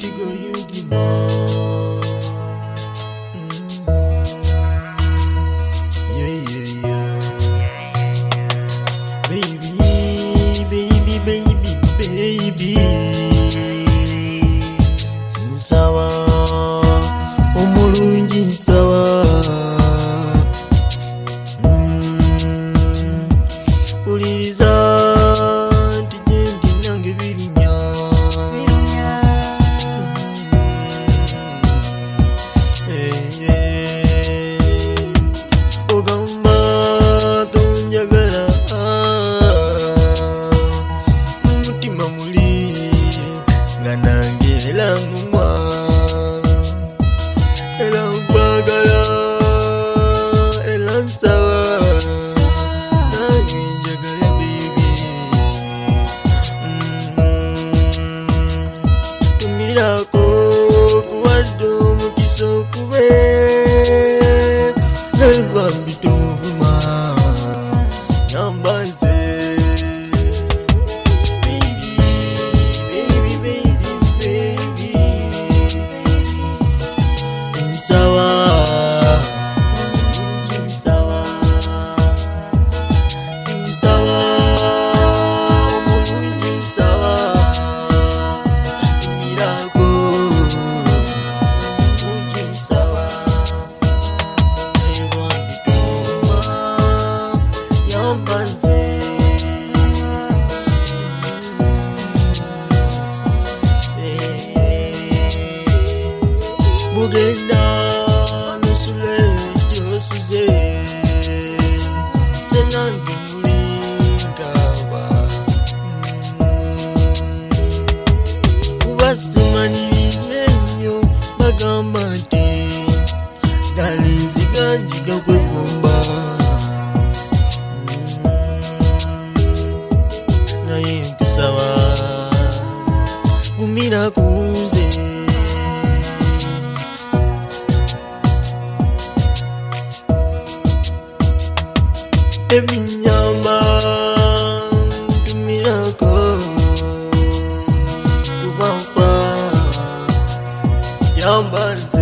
go you give more. Yeah, yeah, yeah. Baby, baby, baby, baby. Nsawa, omulungi nsawa. Uliriza nti gyendi nange birinya. Ogamba tonjagala, mumutima muli nga nange era ngumwa, era nkwagala era nsawa. Tumirako kuwadde omukisa okube nalwambi tovuma yamba nze. Baby, baby, baby, baby. Nsawa, nsawa, nsawa, omulungi nsawa. Bugenda nosule josuze senange mulingaba kubasimanyiyeyo bagamba nti galinziganjiga kwegomba naye nkusaba gumira kunze. Ebinyamba ntumirako kubampa yamba nze.